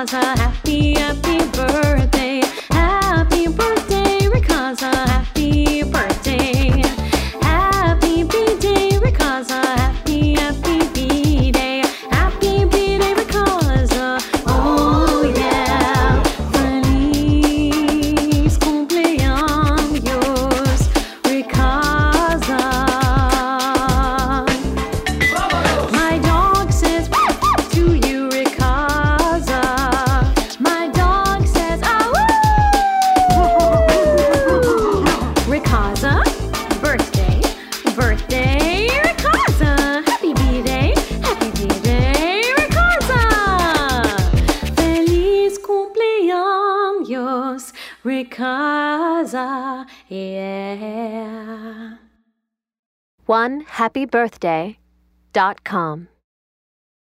Ricasa. Happy, happy birthday. Happy birthday, Ricasa. Happy birthday. Happy B-Day, Ricasa. Happy, happy B-Day. Happy B-Day, Ricasa. Oh yeah. Feliz cumpleaños, Ricasa. My dog says to you, Ricasa. My dog says, ah, woo! Ricasa, birthday, birthday, Ricasa. Happy B-Day, Ricasa. Feliz cumpleaños, Ricasa, yeah. OneHappyBirthday.com